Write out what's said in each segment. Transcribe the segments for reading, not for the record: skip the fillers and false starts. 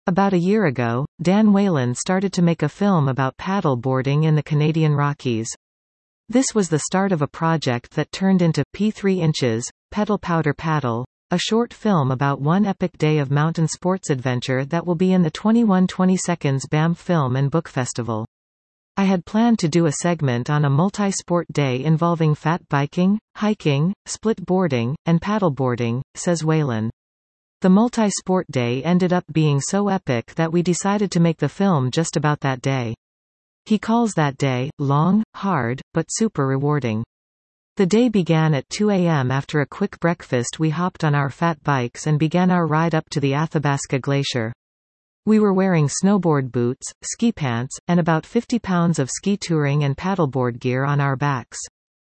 About a year ago, Dan Whalen started to make a film about paddle boarding in the Canadian Rockies. This was the start of a project that turned into P3 Inches, Pedal Powder Paddle, a short film about one epic day of mountain sports adventure that will be in the 21-20 Seconds Banff Film and Book Festival. I had planned to do a segment on a multi-sport day involving fat biking, hiking, split boarding, and paddle boarding, says Whalen. The multi-sport day ended up being so epic that we decided to make the film just about that day. He calls that day, long, hard, but super rewarding. The day began at 2 a.m. After a quick breakfast we hopped on our fat bikes and began our ride up to the Athabasca Glacier. We were wearing snowboard boots, ski pants, and about 50 pounds of ski touring and paddleboard gear on our backs.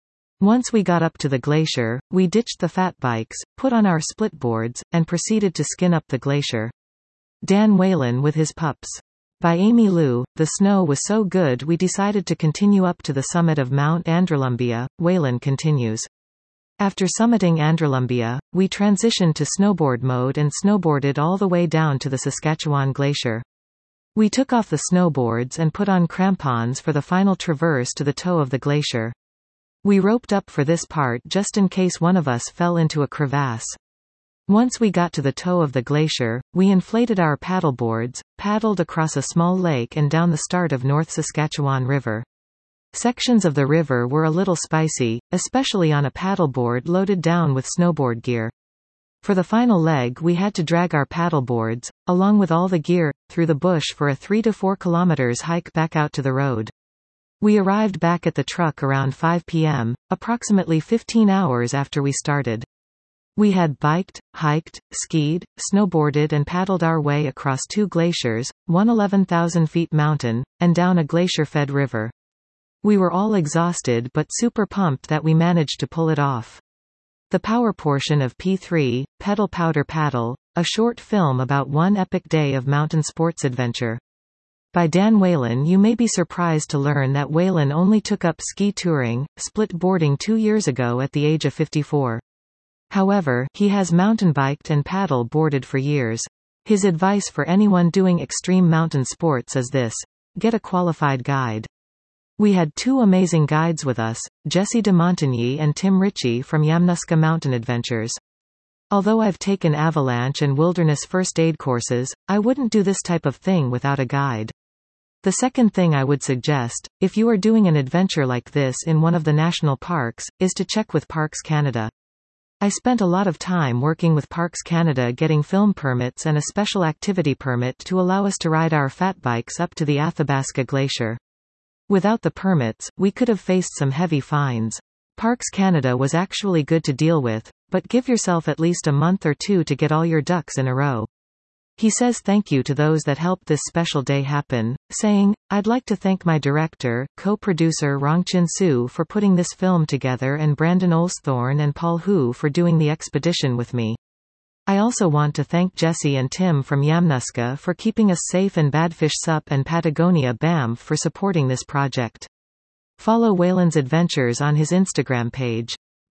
Once we got up to the glacier, we ditched the fat bikes, put on our split boards, and proceeded to skin up the glacier. Dan Whalen with his pups. By Amy Lou, the snow was so good we decided to continue up to the summit of Mount Androlumbia, Whalen continues. After summiting Androlumbia, we transitioned to snowboard mode and snowboarded all the way down to the Saskatchewan Glacier. We took off the snowboards and put on crampons for the final traverse to the toe of the glacier. We roped up for this part just in case one of us fell into a crevasse. Once we got to the toe of the glacier, we inflated our paddleboards, paddled across a small lake and down the start of North Saskatchewan River. Sections of the river were a little spicy, especially on a paddleboard loaded down with snowboard gear. For the final leg we had to drag our paddleboards, along with all the gear, through the bush for a 3 to 4 kilometers hike back out to the road. We arrived back at the truck around 5 p.m., approximately 15 hours after we started. We had biked, hiked, skied, snowboarded and paddled our way across 2 glaciers, one 11,000 feet mountain, and down a glacier-fed river. We were all exhausted but super pumped that we managed to pull it off. The power portion of P3, Pedal Powder Paddle, a short film about one epic day of mountain sports adventure. By Dan Whalen. You may be surprised to learn that Whalen only took up ski touring, split boarding 2 years ago at the age of 54. However, he has mountain biked and paddle boarded for years. His advice for anyone doing extreme mountain sports is this: get a qualified guide. We had 2 amazing guides with us, Jesse de Montigny and Tim Ritchie from Yamnuska Mountain Adventures. Although I've taken avalanche and wilderness first aid courses, I wouldn't do this type of thing without a guide. The second thing I would suggest, if you are doing an adventure like this in one of the national parks, is to check with Parks Canada. I spent a lot of time working with Parks Canada getting film permits and a special activity permit to allow us to ride our fat bikes up to the Athabasca Glacier. Without the permits, we could have faced some heavy fines. Parks Canada was actually good to deal with, but give yourself at least a month or 2 to get all your ducks in a row. He says thank you to those that helped this special day happen, saying, I'd like to thank my director, co-producer Rongchin Su for putting this film together and Brandon Olsthorne and Paul Hu for doing the expedition with me. I also want to thank Jesse and Tim from Yamnuska for keeping us safe and Badfish Sup and Patagonia Banff for supporting this project. Follow Whalen's adventures on his Instagram page.